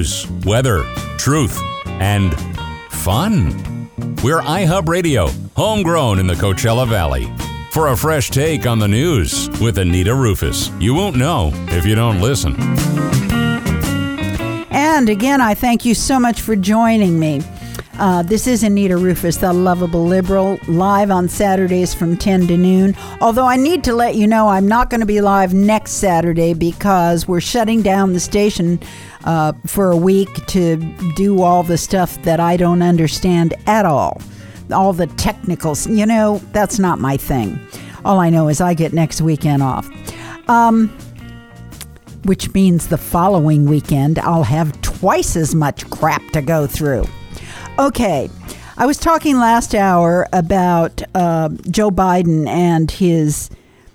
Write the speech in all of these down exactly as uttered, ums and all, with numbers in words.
news, weather, truth, and fun. We're iHub Radio, homegrown in the Coachella Valley. For a fresh take on the news with Anita Rufus. You won't know if you don't listen. And again, I thank you so much for joining me. Uh, this is Anita Rufus, the Lovable Liberal, live on Saturdays from ten to noon. Although I need to let you know I'm not going to be live next Saturday because we're shutting down the station uh, for a week to do all the stuff that I don't understand at all. All the technicals, you know, that's not my thing. All I know is I get next weekend off. Um, which means the following weekend I'll have twice as much crap to go through. Okay, I was talking last hour about uh, Joe Biden and his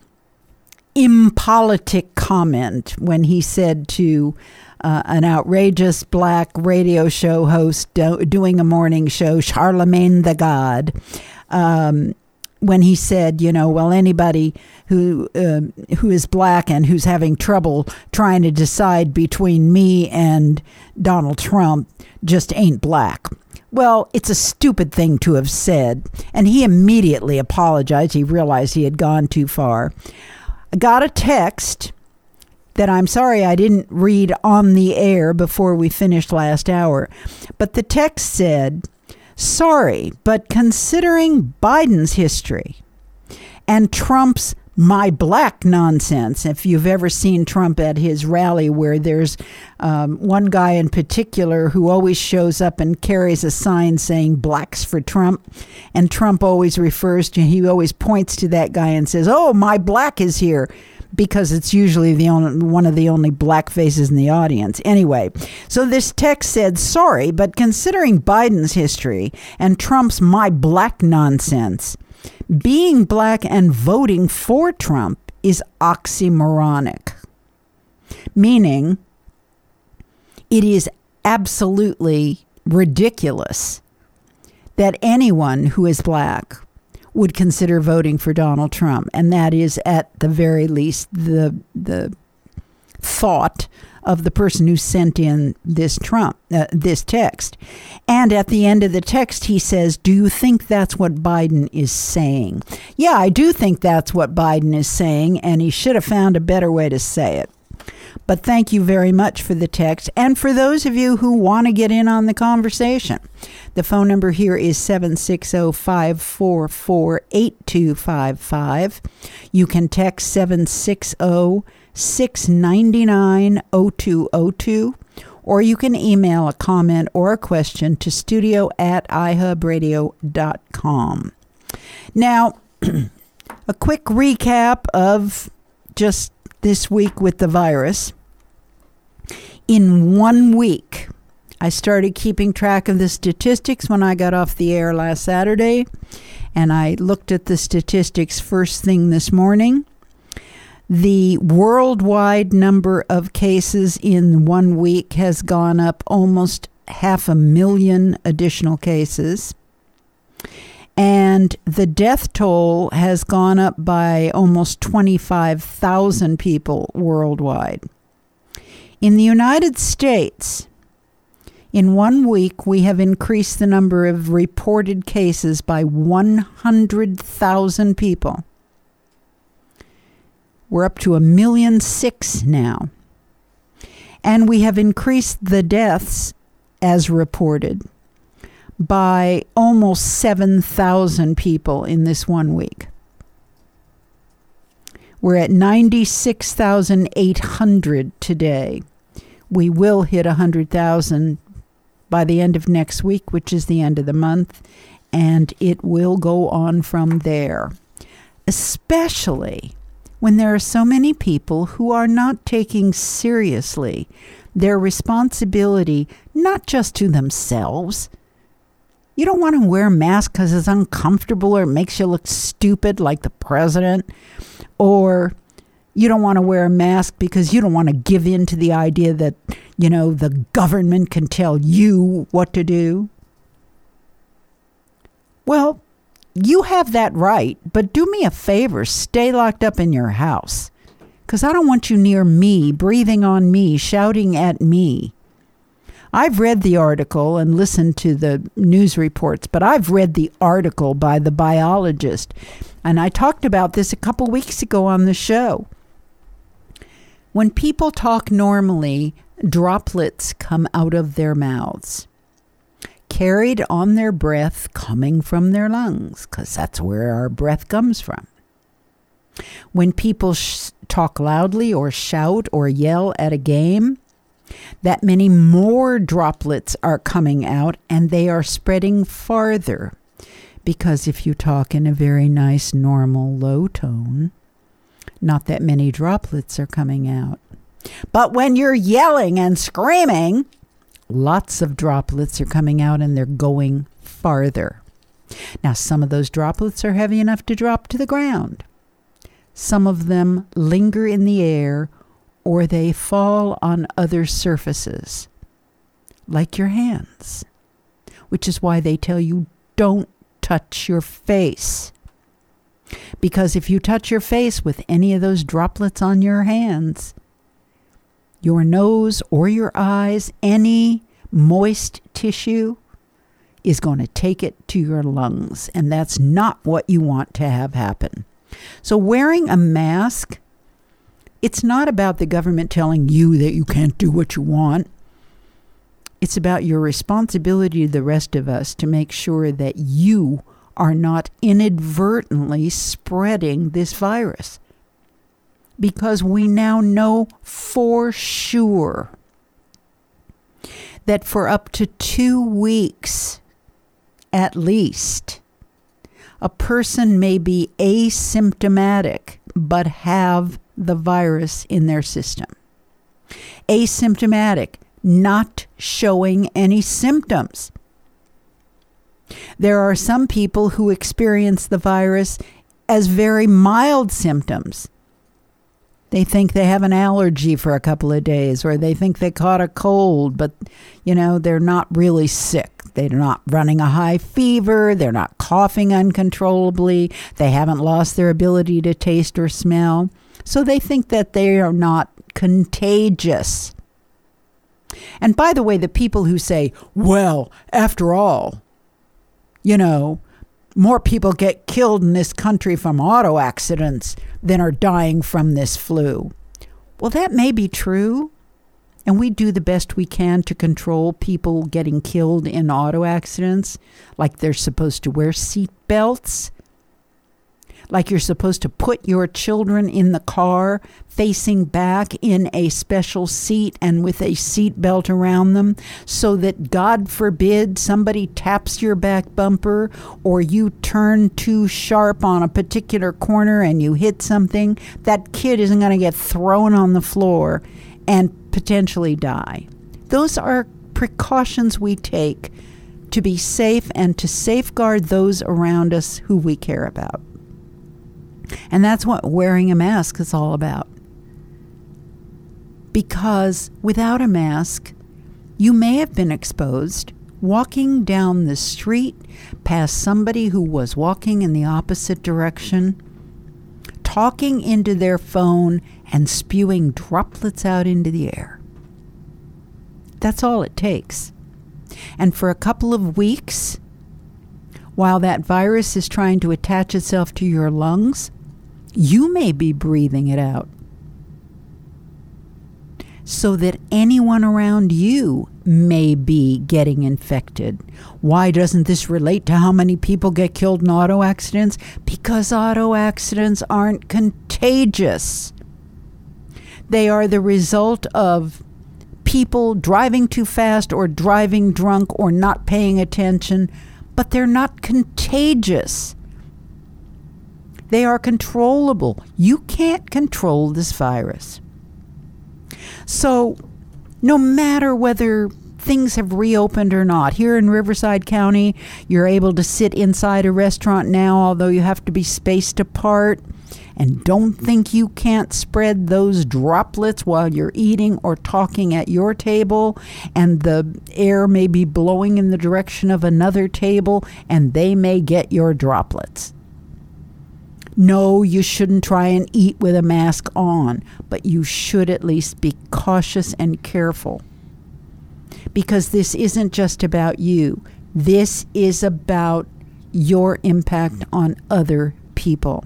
impolitic comment when he said to uh, an outrageous black radio show host do- doing a morning show, Charlemagne the God, um, when he said, you know, well, anybody who uh, who is black and who's having trouble trying to decide between me and Donald Trump just ain't black. Well, it's a stupid thing to have said, and he immediately apologized. He realized he had gone too far. I got a text that I'm sorry I didn't read on the air before we finished last hour, but the text said, sorry, but considering Biden's history and Trump's my black nonsense, if you've ever seen Trump at his rally where there's um, one guy in particular who always shows up and carries a sign saying blacks for Trump, and Trump always refers to, he always points to that guy and says, oh, my black is here, because it's usually the only, one of the only black faces in the audience. Anyway, so this text said, sorry, but considering Biden's history and Trump's my black nonsense, being black and voting for Trump is oxymoronic, meaning it is absolutely ridiculous that anyone who is black would consider voting for Donald Trump. And that is at the very least the the thought of the person who sent in this Trump, uh, this text. And at the end of the text, he says, do you think that's what Biden is saying? Yeah, I do think that's what Biden is saying, and he should have found a better way to say it. But thank you very much for the text. And for those of you who want to get in on the conversation, the phone number here is seven six zero, five four four, eight two five five. You can text seven six zero, six nine nine, zero two zero two, or you can email a comment or a question to studio at i hub radio dot com. Now, a quick recap of just this week with the virus. In one week, I started keeping track of the statistics when I got off the air last Saturday, and I looked at the statistics first thing this morning. The worldwide number of cases in one week has gone up almost half a million additional cases. And the death toll has gone up by almost twenty-five thousand people worldwide. In the United States, in one week, we have increased the number of reported cases by one hundred thousand people. We're up to a million six now. And we have increased the deaths, as reported, by almost seven thousand people in this one week. We're at ninety-six thousand eight hundred today. We will hit one hundred thousand by the end of next week, which is the end of the month, and it will go on from there, especially when there are so many people who are not taking seriously their responsibility, not just to themselves. You don't want to wear a mask because it's uncomfortable or it makes you look stupid like the president, or you don't want to wear a mask because you don't want to give in to the idea that, you know, the government can tell you what to do. Well, you have that right, but do me a favor, stay locked up in your house, because I don't want you near me, breathing on me, shouting at me. I've read the article and listened to the news reports, but I've read the article by the biologist. And I talked about this a couple weeks ago on the show. When people talk normally, droplets come out of their mouths, carried on their breath, coming from their lungs, because that's where our breath comes from. When people sh- talk loudly or shout or yell at a game, that many more droplets are coming out, and they are spreading farther. Because if you talk in a very nice, normal, low tone, not that many droplets are coming out. But when you're yelling and screaming, lots of droplets are coming out, and they're going farther. Now, some of those droplets are heavy enough to drop to the ground. Some of them linger in the air, or they fall on other surfaces, like your hands, which is why they tell you don't touch your face. Because if you touch your face with any of those droplets on your hands, your nose or your eyes, any moist tissue is going to take it to your lungs, and that's not what you want to have happen. So wearing a mask, it's not about the government telling you that you can't do what you want. It's about your responsibility to the rest of us to make sure that you are not inadvertently spreading this virus. Because we now know for sure that for up to two weeks, at least, a person may be asymptomatic but have the virus in their system. Asymptomatic, not showing any symptoms. There are some people who experience the virus as very mild symptoms. They think they have an allergy for a couple of days, or they think they caught a cold, but, you know, they're not really sick. They're not running a high fever. They're not coughing uncontrollably. They haven't lost their ability to taste or smell. So they think that they are not contagious. And by the way, the people who say, well, after all, you know, more people get killed in this country from auto accidents than are dying from this flu. Well, that may be true. And we do the best we can to control people getting killed in auto accidents, like they're supposed to wear seat belts, like you're supposed to put your children in the car facing back in a special seat and with a seat belt around them, so that, God forbid, somebody taps your back bumper or you turn too sharp on a particular corner and you hit something, that kid isn't going to get thrown on the floor and potentially die. Those are precautions we take to be safe and to safeguard those around us who we care about. And that's what wearing a mask is all about. Because without a mask, you may have been exposed walking down the street past somebody who was walking in the opposite direction, talking into their phone and spewing droplets out into the air. That's all it takes. And for a couple of weeks, while that virus is trying to attach itself to your lungs, you may be breathing it out, so that anyone around you may be getting infected. Why doesn't this relate to how many people get killed in auto accidents? Because auto accidents aren't contagious. They are the result of people driving too fast or driving drunk or not paying attention, but they're not contagious. They are controllable. You can't control this virus. So no matter whether things have reopened or not, here in Riverside County, you're able to sit inside a restaurant now, although you have to be spaced apart. And don't think you can't spread those droplets while you're eating or talking at your table, and the air may be blowing in the direction of another table, and they may get your droplets. No, you shouldn't try and eat with a mask on, but you should at least be cautious and careful. because this isn't just about you. This is about your impact on other people.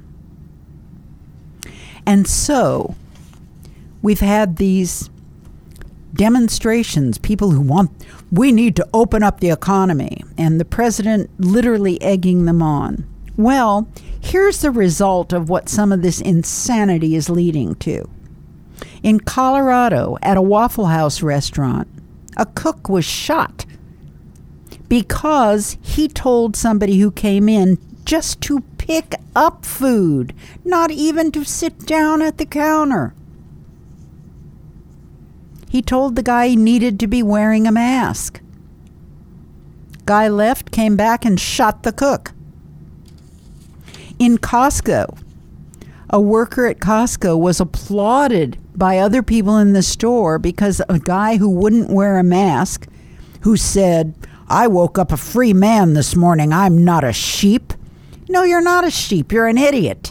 And so we've had these demonstrations, people who want, we need to open up the economy, and the president literally egging them on. Well, here's the result of what some of this insanity is leading to. In Colorado, at a Waffle House restaurant, a cook was shot because he told somebody who came in just to pick up food, not even to sit down at the counter. He told the guy he needed to be wearing a mask. Guy left, came back, and shot the cook. In Costco, a worker at Costco was applauded by other people in the store because a guy who wouldn't wear a mask, who said, I woke up a free man this morning, I'm not a sheep. No, you're not a sheep, you're an idiot.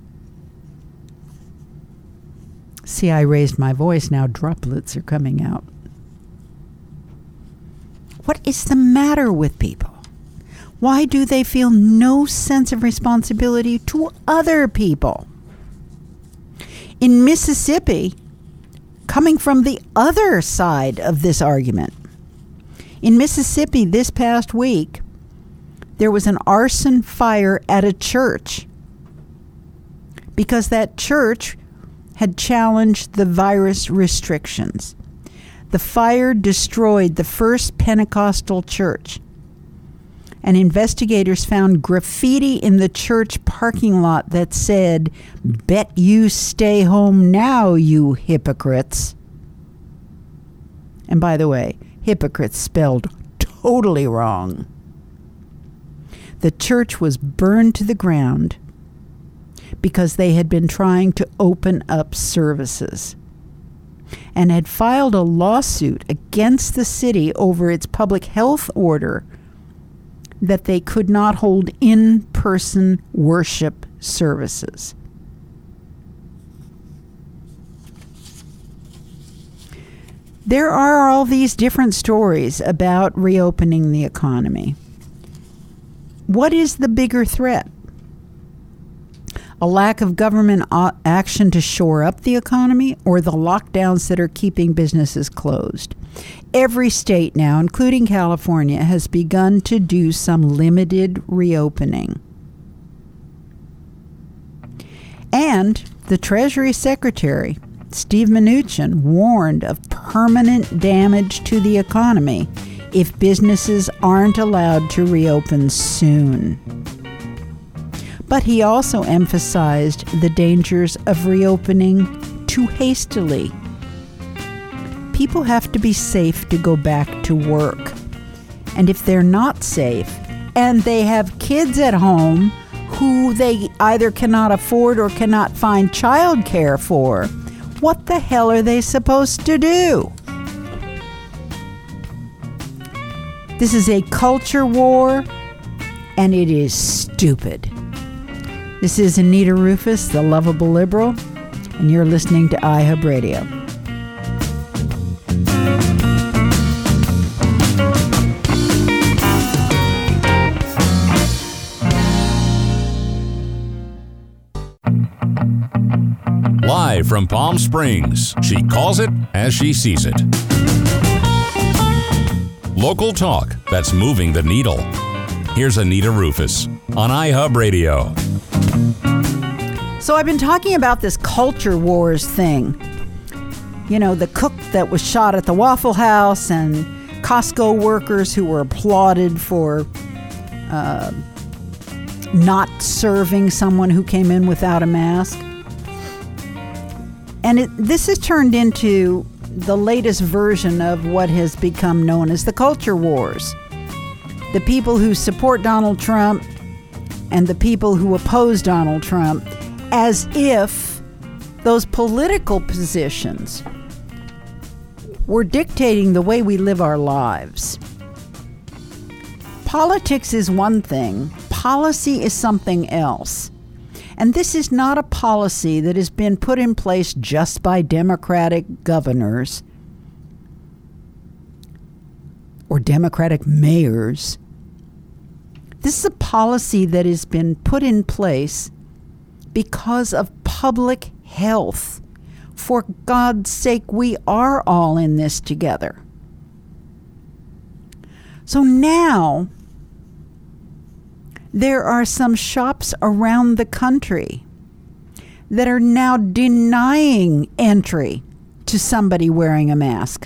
See, I raised my voice, now droplets are coming out. What is the matter with people? Why do they feel no sense of responsibility to other people? In Mississippi, coming from the other side of this argument, in Mississippi this past week, there was an arson fire at a church because that church had challenged the virus restrictions. The fire destroyed the First Pentecostal church, and investigators found graffiti in the church parking lot that said, "Bet you stay home now, you hypocrites." And by the way, hypocrites spelled totally wrong. The church was burned to the ground because they had been trying to open up services and had filed a lawsuit against the city over its public health order that they could not hold in-person worship services. There are all these different stories about reopening the economy. What is the bigger threat? A lack of government action to shore up the economy, or the lockdowns that are keeping businesses closed? Every state now, including California, has begun to do some limited reopening. And the Treasury Secretary, Steve Mnuchin, warned of permanent damage to the economy if businesses aren't allowed to reopen soon. But he also emphasized the dangers of reopening too hastily. People have to be safe to go back to work. And if they're not safe, and they have kids at home who they either cannot afford or cannot find childcare for, what the hell are they supposed to do? This is a culture war, and it is stupid. This is Anita Rufus, the Lovable Liberal, and you're listening to iHub Radio. Live from Palm Springs, she calls it as she sees it. Local talk that's moving the needle. Here's Anita Rufus on iHub Radio. So I've been talking about this culture wars thing. You know, the cook that was shot at the Waffle House and Costco workers who were applauded for uh, not serving someone who came in without a mask. And it, this has turned into the latest version of what has become known as the culture wars. The people who support Donald Trump and the people who oppose Donald Trump, as if those political positions were dictating the way we live our lives. Politics is one thing, policy is something else. And this is not a policy that has been put in place just by Democratic governors or Democratic mayors. This is a policy that has been put in place because of public health. For God's sake, we are all in this together. So now, there are some shops around the country that are now denying entry to somebody wearing a mask,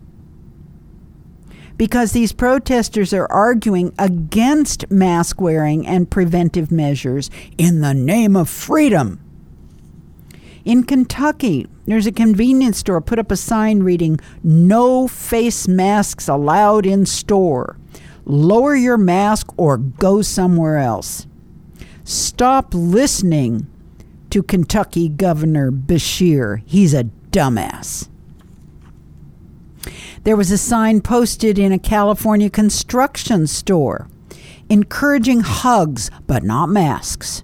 because these protesters are arguing against mask wearing and preventive measures in the name of freedom. In Kentucky, there's a convenience store put up a sign reading, "No face masks allowed in store. Lower your mask or go somewhere else." Stop listening to Kentucky Governor Beshear. He's a dumbass. There was a sign posted in a California construction store encouraging hugs but not masks.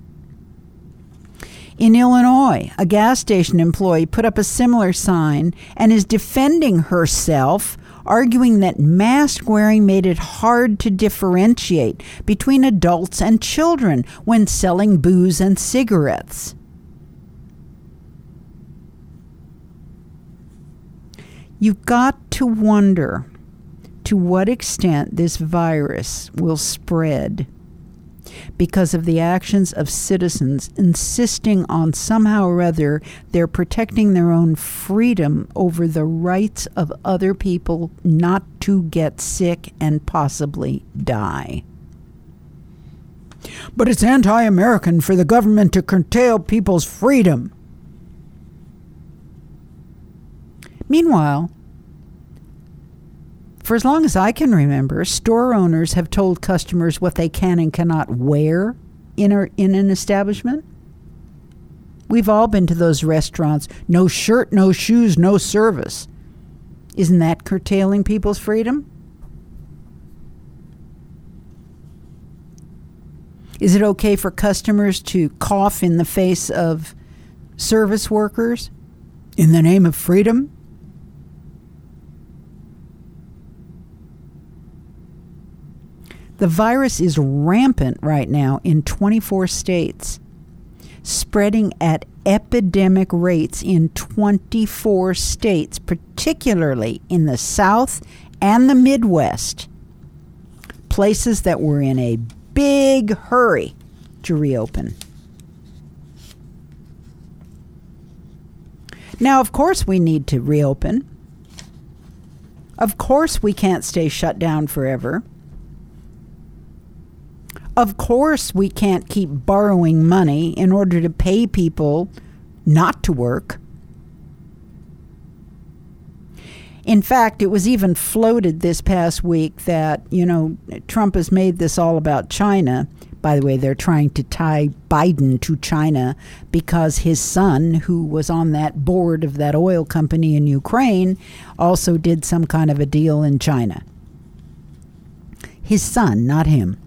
In Illinois, a gas station employee put up a similar sign and is defending herself, arguing that mask wearing made it hard to differentiate between adults and children when selling booze and cigarettes. You've got to wonder to what extent this virus will spread because of the actions of citizens insisting on somehow or other they're protecting their own freedom over the rights of other people not to get sick and possibly die. But it's anti-American for the government to curtail people's freedom. Meanwhile, for as long as I can remember, store owners have told customers what they can and cannot wear in, a, in an establishment. We've all been to those restaurants. No shirt, no shoes, no service. Isn't that curtailing people's freedom? Is it okay for customers to cough in the face of service workers in the name of freedom? The virus is rampant right now in twenty-four states, spreading at epidemic rates in twenty-four states, particularly in the South and the Midwest, places that were in a big hurry to reopen. Now, of course, we need to reopen. Of course, we can't stay shut down forever. Of course, we can't keep borrowing money in order to pay people not to work. In fact, it was even floated this past week that, you know, Trump has made this all about China. By the way, they're trying to tie Biden to China because his son, who was on that board of that oil company in Ukraine, also did some kind of a deal in China. His son, not him.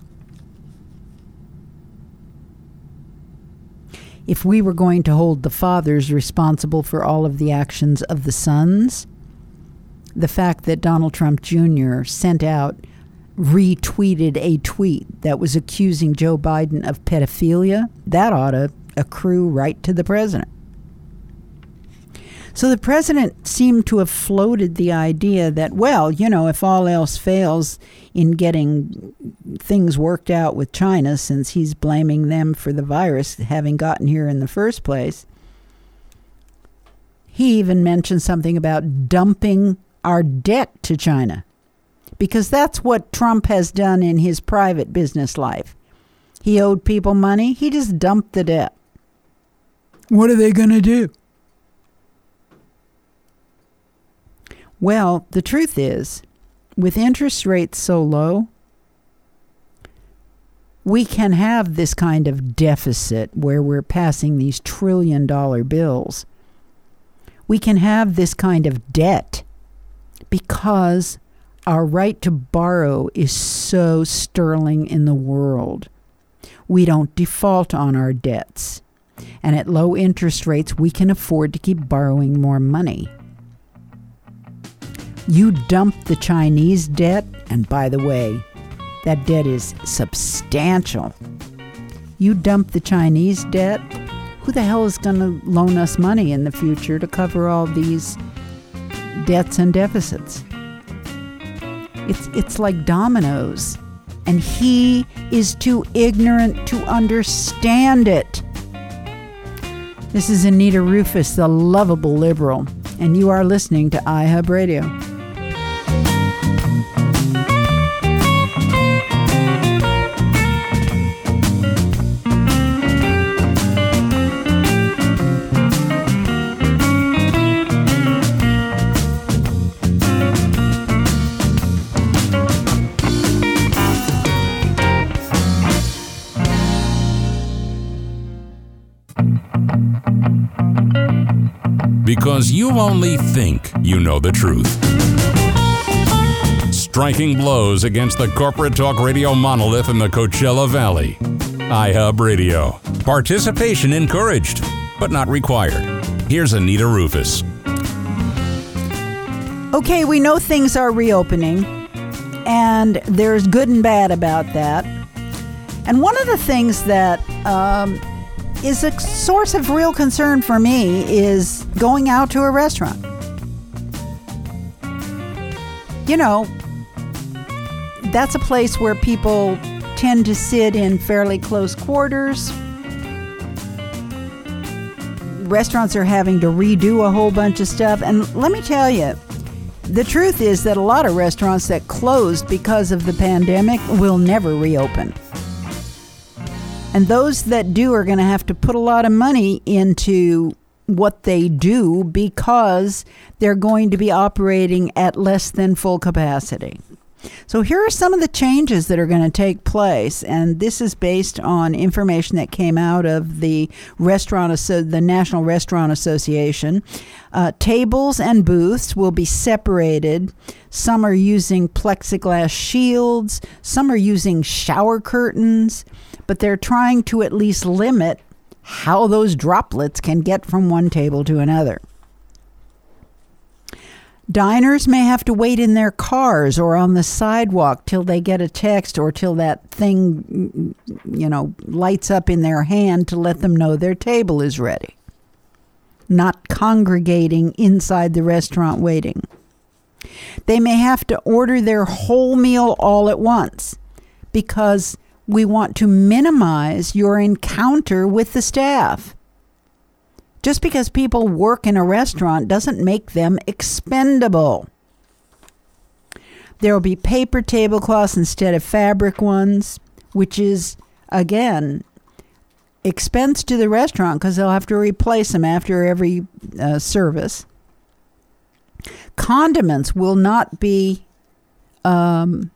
If we were going to hold the fathers responsible for all of the actions of the sons, the fact that Donald Trump Junior sent out, retweeted a tweet that was accusing Joe Biden of pedophilia, that ought to accrue right to the president. So the president seemed to have floated the idea that, well, you know, if all else fails in getting things worked out with China, since he's blaming them for the virus having gotten here in the first place, he even mentioned something about dumping our debt to China, because that's what Trump has done in his private business life. He owed people money. He just dumped the debt. What are they going to do? Well, the truth is, with interest rates so low, we can have this kind of deficit where we're passing these trillion dollar bills. We can have this kind of debt because our right to borrow is so sterling in the world. We don't default on our debts. And at low interest rates, we can afford to keep borrowing more money. You dump the Chinese debt, and by the way, that debt is substantial. You dump the Chinese debt, who the hell is going to loan us money in the future to cover all these debts and deficits? It's it's like dominoes, and he is too ignorant to understand it. This is Anita Rufus, the lovable liberal, and you are listening to iHub Radio. Because you only think you know the truth. Striking blows against the corporate talk radio monolith in the Coachella Valley. iHub Radio. Participation encouraged, but not required. Here's Anita Rufus. Okay, we know things are reopening, and there's good and bad about that. And one of the things that um, is a source of real concern for me is going out to a restaurant. You know, that's a place where people tend to sit in fairly close quarters. Restaurants are having to redo a whole bunch of stuff. And let me tell you, the truth is that a lot of restaurants that closed because of the pandemic will never reopen. And those that do are going to have to put a lot of money into what they do because they're going to be operating at less than full capacity. So here are some of the changes that are going to take place, and this is based on information that came out of the restaurant, the National Restaurant Association. Uh, tables and booths will be separated. Some are using plexiglass shields. Some are using shower curtains, but they're trying to at least limit how those droplets can get from one table to another. Diners may have to wait in their cars or on the sidewalk till they get a text or till that thing, you know, lights up in their hand to let them know their table is ready. Not congregating inside the restaurant waiting. They may have to order their whole meal all at once because we want to minimize your encounter with the staff. Just because people work in a restaurant doesn't make them expendable. There will be paper tablecloths instead of fabric ones, which is, again, expense to the restaurant because they'll have to replace them after every uh, service. Condiments will not be um,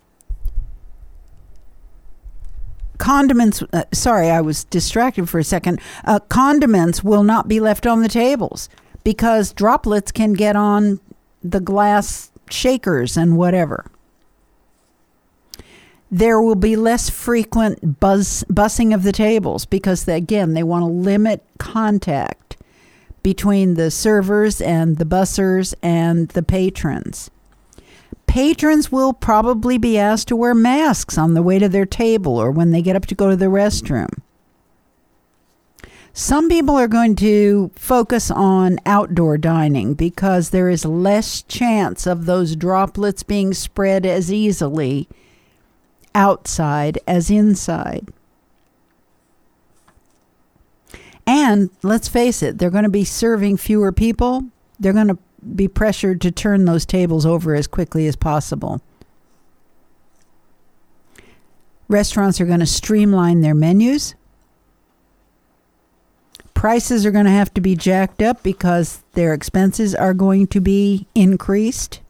Condiments, uh, sorry, I was distracted for a second. Uh, condiments will not be left on the tables because droplets can get on the glass shakers and whatever. There will be less frequent buzz, bussing of the tables because, they, again, they want to limit contact between the servers and the bussers and the patrons. Patrons will probably be asked to wear masks on the way to their table or when they get up to go to the restroom. Some people are going to focus on outdoor dining because there is less chance of those droplets being spread as easily outside as inside. And let's face it, they're going to be serving fewer people. They're going to be pressured to turn those tables over as quickly as possible. Restaurants are going to streamline their menus. Prices are going to have to be jacked up because their expenses are going to be increased.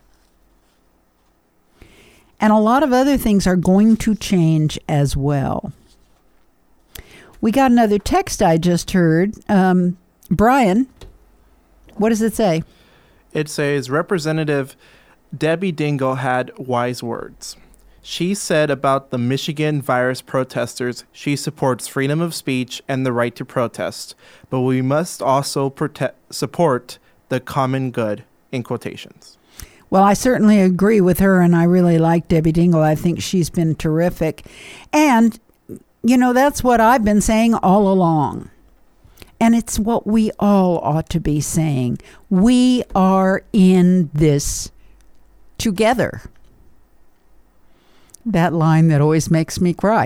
And a lot of other things are going to change as well. We got another text I just heard. Um, Brian, what does it say? It says, Representative Debbie Dingell had wise words. She said about the Michigan virus protesters, she supports freedom of speech and the right to protest, but we must also prote- support the common good, in quotations. Well, I certainly agree with her, and I really like Debbie Dingell. I think she's been terrific. And, you know, that's what I've been saying all along. And it's what we all ought to be saying. We are in this together. That line that always makes me cry.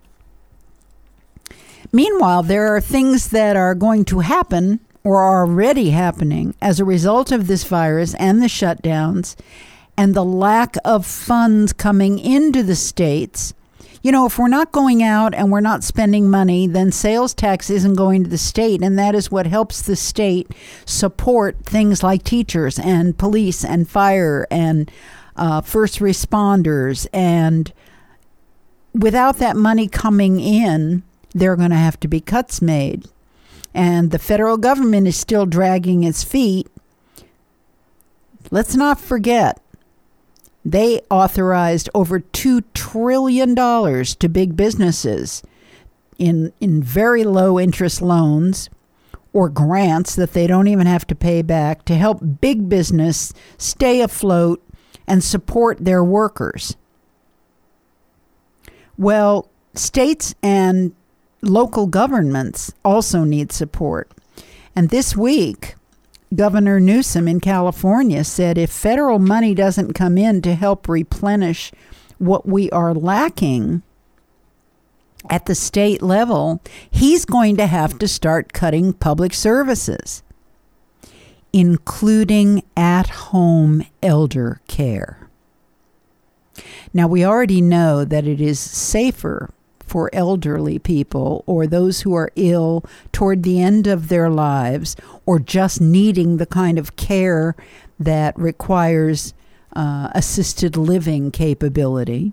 Meanwhile, there are things that are going to happen or are already happening as a result of this virus and the shutdowns and the lack of funds coming into the states. You know, if we're not going out and we're not spending money, then sales tax isn't going to the state, and that is what helps the state support things like teachers and police and fire and uh, first responders. And without that money coming in, there are going to have to be cuts made. And the federal government is still dragging its feet. Let's not forget, they authorized over two trillion dollars to big businesses in, in very low interest loans or grants that they don't even have to pay back to help big business stay afloat and support their workers. Well, states and local governments also need support. And this week, Governor Newsom in California said if federal money doesn't come in to help replenish what we are lacking at the state level, he's going to have to start cutting public services, including at-home elder care. Now, we already know that it is safer for elderly people or those who are ill toward the end of their lives or just needing the kind of care that requires uh, assisted living capability.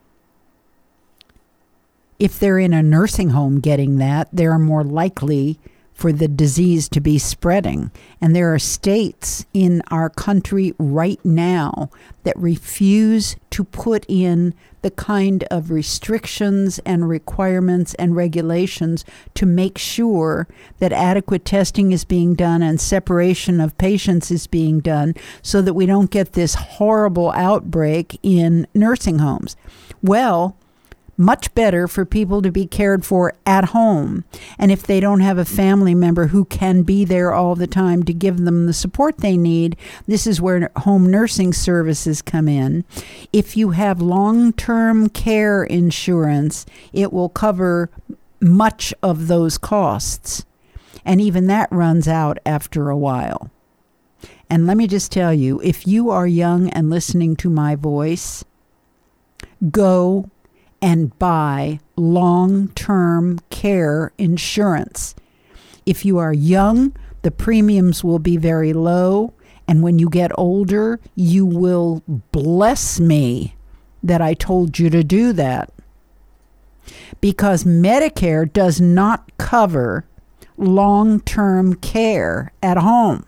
If they're in a nursing home getting that, they're more likely for the disease to be spreading. And there are states in our country right now that refuse to put in the kind of restrictions and requirements and regulations to make sure that adequate testing is being done and separation of patients is being done so that we don't get this horrible outbreak in nursing homes. Well, much better for people to be cared for at home. And if they don't have a family member who can be there all the time to give them the support they need, this is where home nursing services come in. If you have long-term care insurance, it will cover much of those costs. And even that runs out after a while. And let me just tell you, if you are young and listening to my voice, go and buy long-term care insurance. If you are young, the premiums will be very low, and when you get older, you will bless me that I told you to do that. Because Medicare does not cover long-term care at home.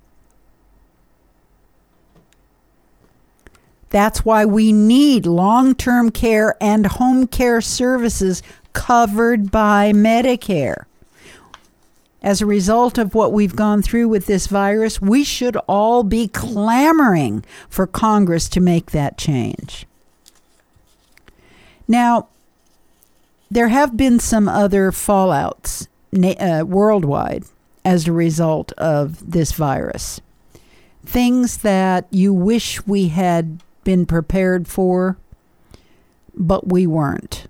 That's why we need long-term care and home care services covered by Medicare. As a result of what we've gone through with this virus, we should all be clamoring for Congress to make that change. Now, there have been some other fallouts uh, worldwide as a result of this virus. Things that you wish we had been prepared for, but we weren't.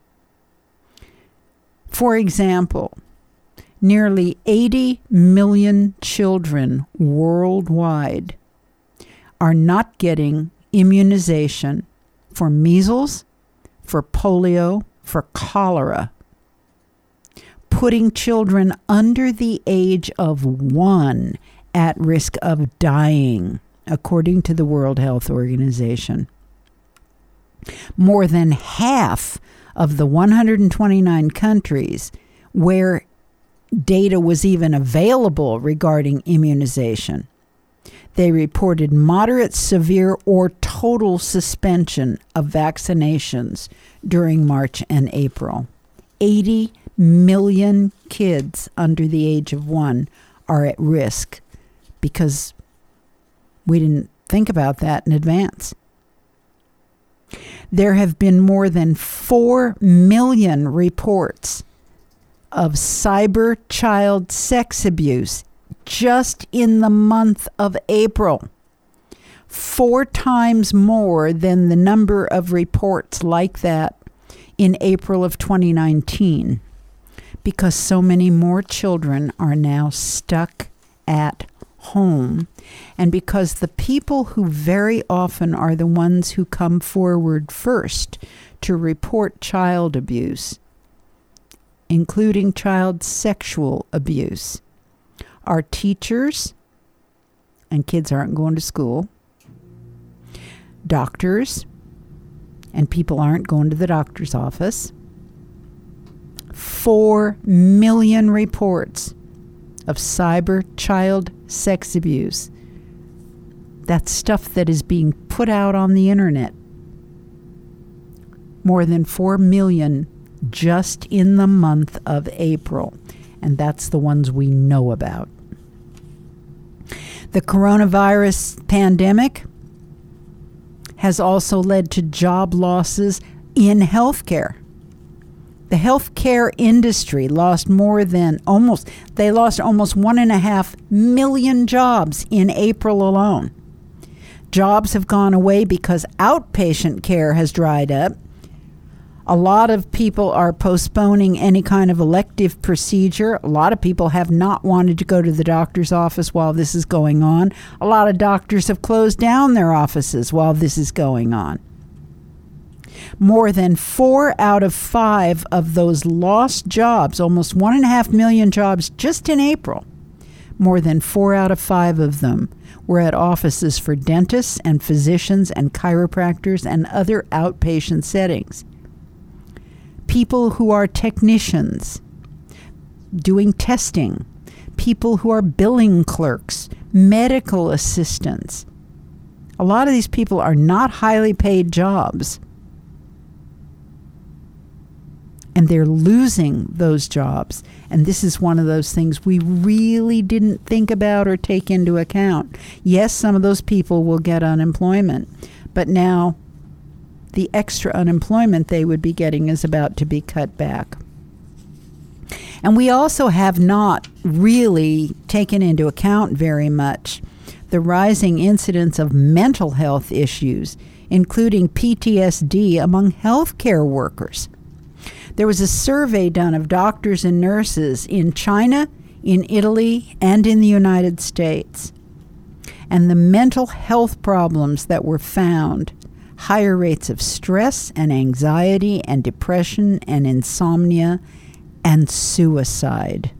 For example, nearly eighty million children worldwide are not getting immunization for measles, for polio, for cholera, putting children under the age of one at risk of dying, according to the World Health Organization. More than half of the one hundred twenty-nine countries where data was even available regarding immunization, they reported moderate, severe, or total suspension of vaccinations during March and April. eighty million kids under the age of one are at risk because we didn't Think about that in advance. There have been more than four million reports of cyber child sex abuse just in the month of April. Four times more than the number of reports like that in April of twenty nineteen, because so many more children are now stuck at home, and because the people who very often are the ones who come forward first to report child abuse, including child sexual abuse, are teachers, and kids aren't going to school, doctors, and people aren't going to the doctor's office. Four million reports of cyber child sex abuse. That's stuff that is being put out on the internet. More than four million just in the month of April. And that's the ones we know about. The coronavirus pandemic has also led to job losses in healthcare. The healthcare industry lost more than almost, they lost almost one and a half million jobs in April alone. Jobs have gone away because outpatient care has dried up. A lot of people are postponing any kind of elective procedure. A lot of people have not wanted to go to the doctor's office while this is going on. A lot of doctors have closed down their offices while this is going on. More than four out of five of those lost jobs, almost one and a half million jobs just in April, more than four out of five of them were at offices for dentists and physicians and chiropractors and other outpatient settings. People who are technicians, doing testing, people who are billing clerks, medical assistants. A lot of these people are not highly paid jobs. And they're losing those jobs. And this is one of those things we really didn't think about or take into account. Yes, some of those people will get unemployment, but now the extra unemployment they would be getting is about to be cut back. And we also have not really taken into account very much the rising incidence of mental health issues, including P T S D among healthcare workers. There was a survey done of doctors and nurses in China, in Italy, and in the United States. And the mental health problems that were found, higher rates of stress and anxiety and depression and insomnia and suicide.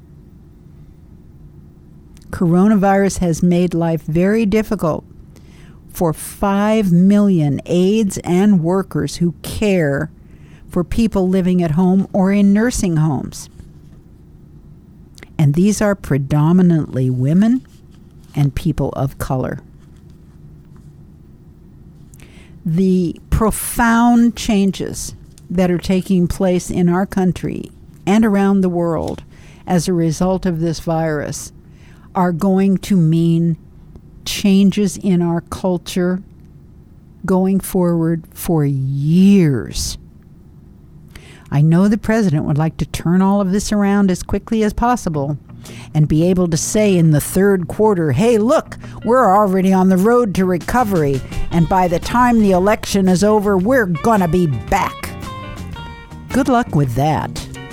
Coronavirus has made life very difficult for five million aides and workers who care for people living at home or in nursing homes. And these are predominantly women and people of color. The profound changes that are taking place in our country and around the world as a result of this virus are going to mean changes in our culture going forward for years. I know the president would like to turn all of this around as quickly as possible and be able to say in the third quarter, hey, look, we're already on the road to recovery, and by the time the election is over, we're gonna be back. Good luck with that.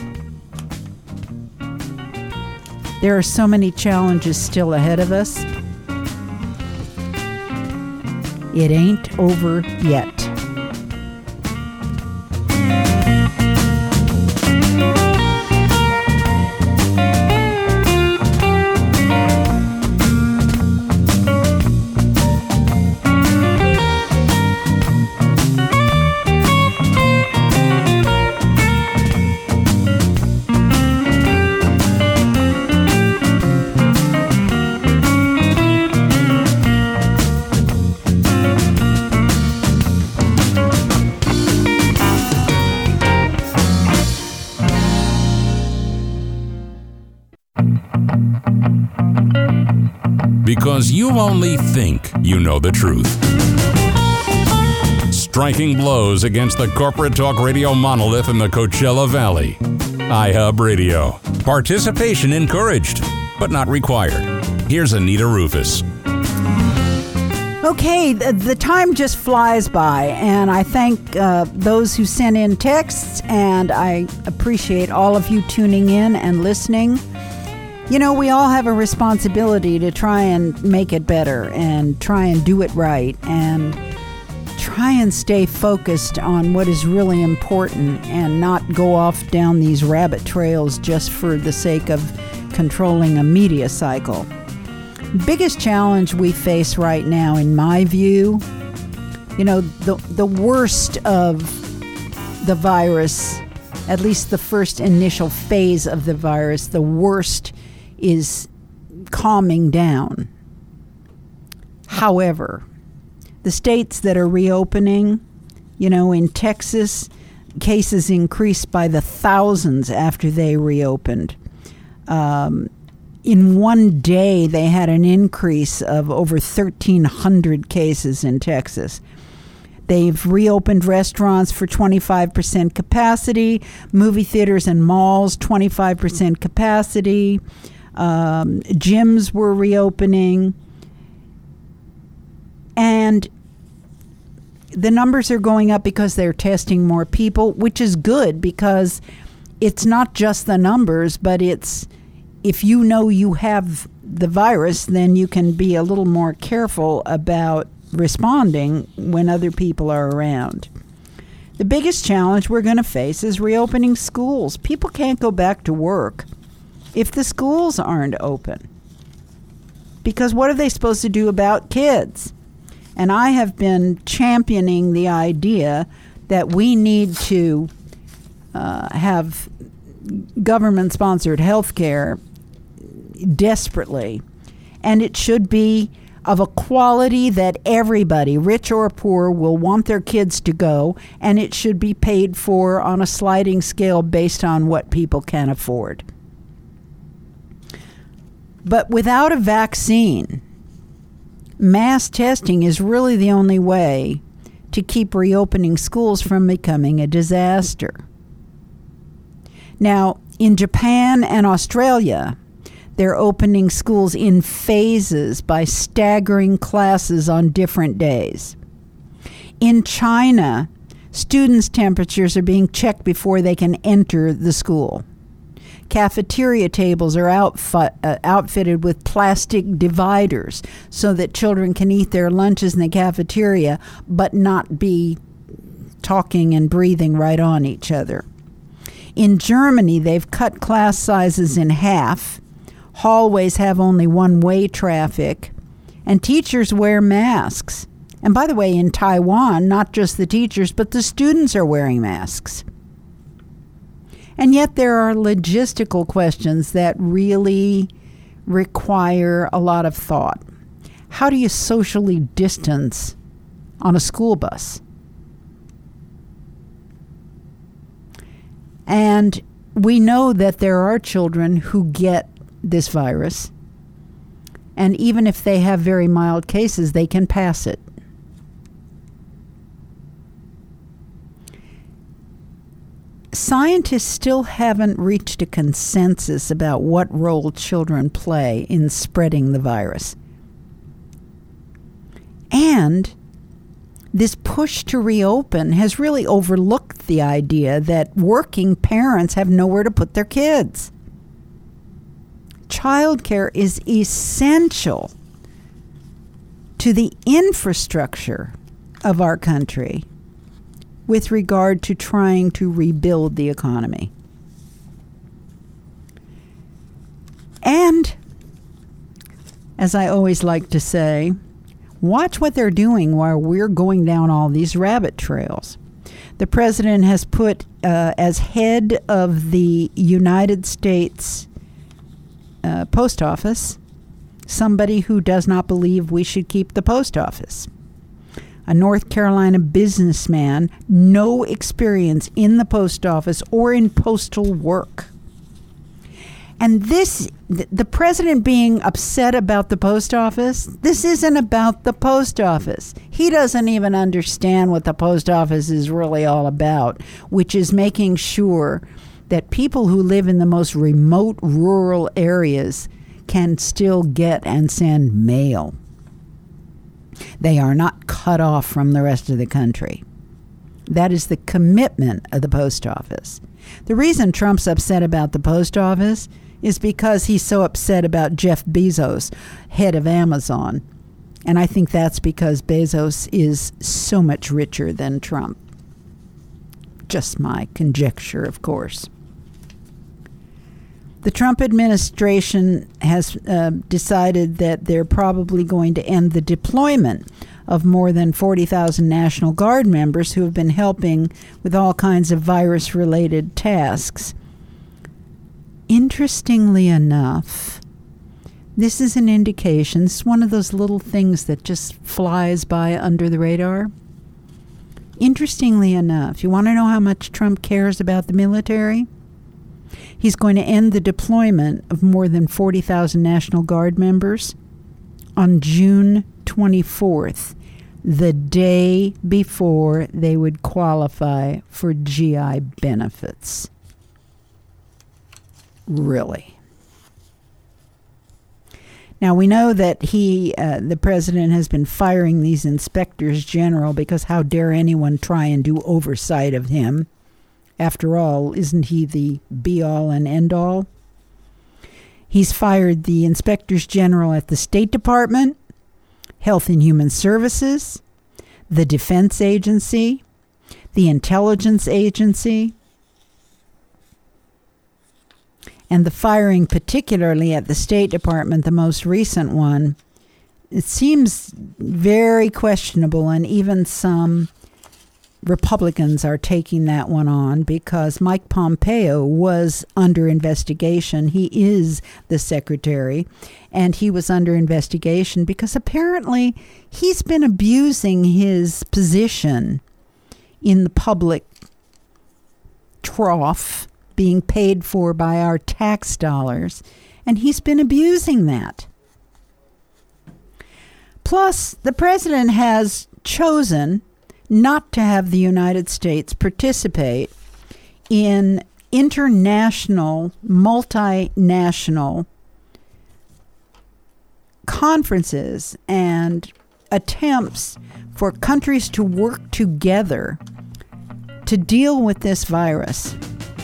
There are so many challenges still ahead of us. It ain't over yet. Because you only think you know the truth. Striking blows against the corporate talk radio monolith in the Coachella Valley. iHub Radio. Participation encouraged, but not required. Here's Anita Rufus. Okay, the, the time just flies by, and I thank uh, those who sent in texts, and I appreciate all of you tuning in and listening. You know, we all have a responsibility to try and make it better and try and do it right and try and stay focused on what is really important and not go off down these rabbit trails just for the sake of controlling a media cycle. Biggest challenge we face right now, in my view, you know, the the worst of the virus, at least the first initial phase of the virus, the worst is calming down. However, the states that are reopening, you know, in Texas, cases increased by the thousands after they reopened. Um, In one day, they had an increase of over thirteen hundred cases in Texas. They've reopened restaurants for twenty-five percent capacity, movie theaters and malls, twenty-five percent capacity. Um, gyms were reopening. And the numbers are going up because they're testing more people, which is good because it's not just the numbers, but it's if you know you have the virus, then you can be a little more careful about responding when other people are around. The biggest challenge we're going to face is reopening schools. People can't go back to work if the schools aren't open. Because what are they supposed to do about kids? And I have been championing the idea that we need to uh, have government-sponsored health care desperately, and it should be of a quality that everybody, rich or poor, will want their kids to go, and it should be paid for on a sliding scale based on what people can afford. But without a vaccine, mass testing is really the only way to keep reopening schools from becoming a disaster. Now, in Japan and Australia, they're opening schools in phases by staggering classes on different days. In China, students' temperatures are being checked before they can enter the school. Cafeteria tables are outfit, uh, outfitted with plastic dividers so that children can eat their lunches in the cafeteria but not be talking and breathing right on each other. In Germany, they've cut class sizes in half. Hallways have only one-way traffic, and teachers wear masks. And by the way, in Taiwan, not just the teachers, but the students are wearing masks. And yet there are logistical questions that really require a lot of thought. How do you socially distance on a school bus? And we know that there are children who get this virus, and even if they have very mild cases, they can pass it. Scientists still haven't reached a consensus about what role children play in spreading the virus. And this push to reopen has really overlooked the idea that working parents have nowhere to put their kids. Childcare is essential to the infrastructure of our country with regard to trying to rebuild the economy. And, as I always like to say, watch what they're doing while we're going down all these rabbit trails. The president has put uh, as head of the United States Uh, post office, somebody who does not believe we should keep the post office. A North Carolina businessman, no experience in the post office or in postal work. And this, the president being upset about the post office, this isn't about the post office. He doesn't even understand what the post office is really all about, which is making sure that people who live in the most remote rural areas can still get and send mail. They are not cut off from the rest of the country. That is the commitment of the post office. The reason Trump's upset about the post office is because he's so upset about Jeff Bezos, head of Amazon. And I think that's because Bezos is so much richer than Trump. Just my conjecture, of course. The Trump administration has uh, decided that they're probably going to end the deployment of more than forty thousand National Guard members who have been helping with all kinds of virus-related tasks. Interestingly enough, this is an indication, it's one of those little things that just flies by under the radar. Interestingly enough, you want to know how much Trump cares about the military? He's going to end the deployment of more than forty thousand National Guard members on June twenty-fourth, the day before they would qualify for G I benefits. Really. Now, we know that he, uh, the president, has been firing these inspectors general because how dare anyone try and do oversight of him? After all, isn't he the be-all and end-all? He's fired the inspectors general at the State Department, Health and Human Services, the Defense Agency, the Intelligence Agency, and the firing particularly at the State Department, the most recent one, it seems very questionable, and even some Republicans are taking that one on because Mike Pompeo was under investigation. He is the secretary, and he was under investigation because apparently he's been abusing his position in the public trough, being paid for by our tax dollars, and he's been abusing that. Plus, the president has chosen not to have the United States participate in international, multinational conferences and attempts for countries to work together to deal with this virus.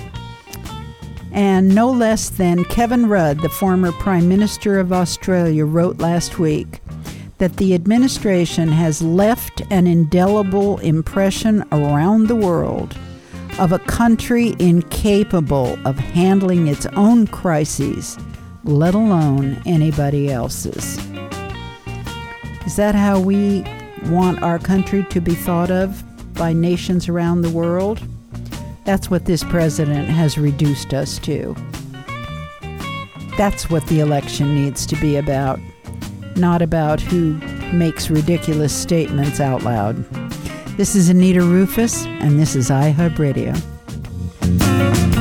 And no less than Kevin Rudd, the former Prime Minister of Australia, wrote last week that the administration has left an indelible impression around the world of a country incapable of handling its own crises, let alone anybody else's. Is that how we want our country to be thought of by nations around the world? That's what this president has reduced us to. That's what the election needs to be about, not about who makes ridiculous statements out loud. This is Anita Rufus, and this is iHub Radio.